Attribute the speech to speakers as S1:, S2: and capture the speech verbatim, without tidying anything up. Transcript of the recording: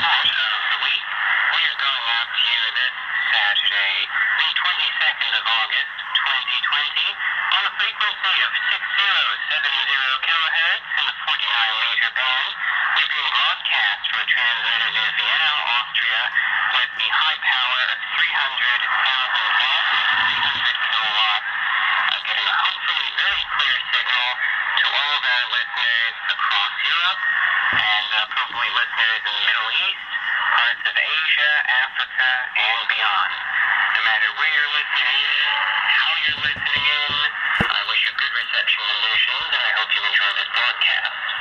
S1: report of the week. We are going out to you this Saturday, the twenty-second of August, twenty twenty, on a frequency of six thousand seventy kilohertz in the forty-nine meter band. We're being broadcast from a transmitter near Vienna, Austria, with the high power of three hundred thousand watts, three hundred kilowatts, uh, getting a hopefully very clear signal to all of our listeners across Europe, and uh, probably listeners in the Middle East, parts of Asia, Africa, and beyond. No matter where you're listening in, how you're listening in, I wish you good reception conditions, and I hope you enjoy this broadcast.